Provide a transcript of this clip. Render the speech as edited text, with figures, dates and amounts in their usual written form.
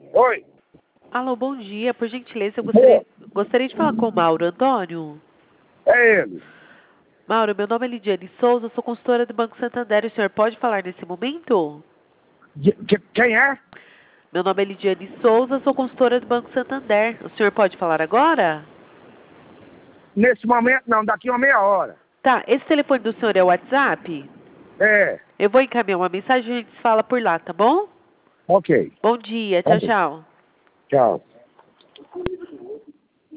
Oi. Alô, bom dia. Por gentileza, eu gostaria de falar com o Mauro Antônio. É ele. Mauro, meu nome é Lidiane Souza, sou consultora do Banco Santander. O senhor pode falar nesse momento? Quem é? Meu nome é Lidiane Souza, sou consultora do Banco Santander. O senhor pode falar agora? Nesse momento não, daqui uma meia hora. Tá, esse telefone do senhor é o WhatsApp? É. Eu vou encaminhar uma mensagem e a gente se fala por lá, tá bom? Ok. Bom dia, Tá tchau, bom. tchau. Tchau.